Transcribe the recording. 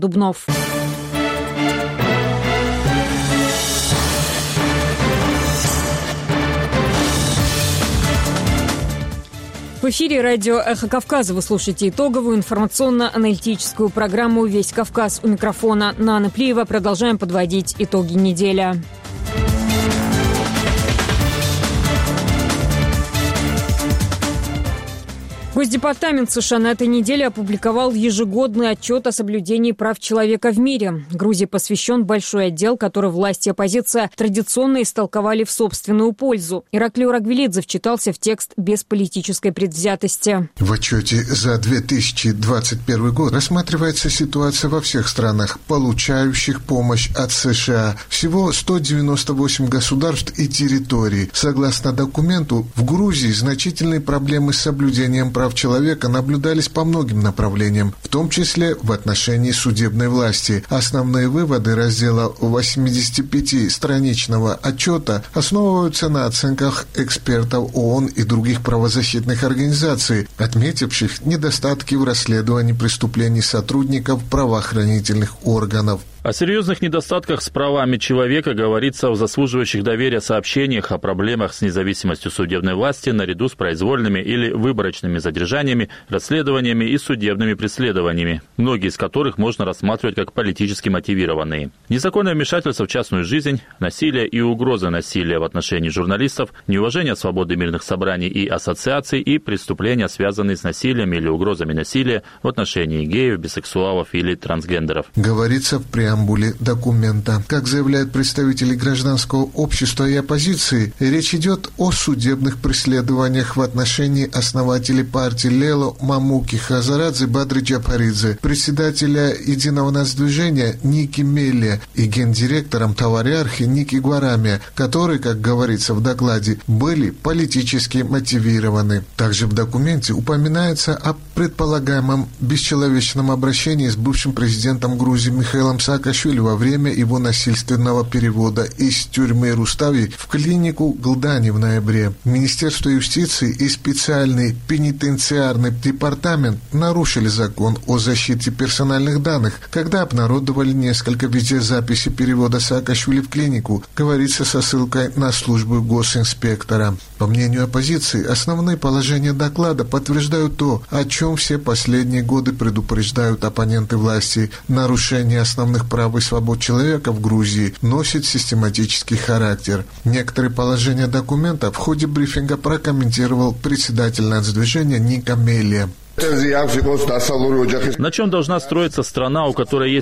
Дубнов. В эфире радио «Эхо Кавказа». Вы слушаете итоговую информационно-аналитическую программу «Весь Кавказ». У микрофона Нана Плиева. Продолжаем подводить итоги недели. Госдепартамент США на этой неделе опубликовал ежегодный отчет о соблюдении прав человека в мире. Грузии посвящен большой отдел, который власти и оппозиция традиционно истолковали в собственную пользу. Ираклий Урагвелидзе вчитался в текст без политической предвзятости. В отчете за 2021 год рассматривается ситуация во всех странах, получающих помощь от США. Всего 198 государств и территорий. Согласно документу, в Грузии значительные проблемы с соблюдением прав человека наблюдались по многим направлениям, в том числе в отношении судебной власти. Основные выводы раздела 85-страничного отчета основываются на оценках экспертов ООН и других правозащитных организаций, отметивших недостатки в расследовании преступлений сотрудников правоохранительных органов. О серьезных недостатках с правами человека говорится в заслуживающих доверия сообщениях о проблемах с независимостью судебной власти наряду с произвольными или выборочными задержаниями, расследованиями и судебными преследованиями, многие из которых можно рассматривать как политически мотивированные. Незаконное вмешательство в частную жизнь, насилие и угроза насилия в отношении журналистов, неуважение свободы мирных собраний и ассоциаций и преступления, связанные с насилием или угрозами насилия в отношении геев, бисексуалов или трансгендеров. Говорится в преамбуле документа. Как заявляют представители гражданского общества и оппозиции, речь идет о судебных преследованиях в отношении основателей партии Лело Мамуки Хазарадзе Бадри Джапаридзе, председателя Единого нацдвижения Ники Мелли и гендиректором Тавариархи Ники Гварами, которые, как говорится в докладе, были политически мотивированы. Также в документе упоминается о предполагаемом бесчеловечном обращении с бывшим президентом Грузии Михаилом Саакашвили во время его насильственного перевода из тюрьмы Рустави в клинику Глдани в ноябре. Министерство юстиции и специальный пенитенциарный департамент нарушили закон о защите персональных данных, когда обнародовали несколько видеозаписей перевода Саакашвили в клинику, говорится со ссылкой на службу госинспектора. По мнению оппозиции, основные положения доклада подтверждают то, о чем все последние годы предупреждают оппоненты власти. Нарушение основных прав и свобод человека в Грузии носит систематический характер. Некоторые положения документа в ходе брифинга прокомментировал председатель нацдвижения Ника Мелли. На чем должна строиться страна, у которой есть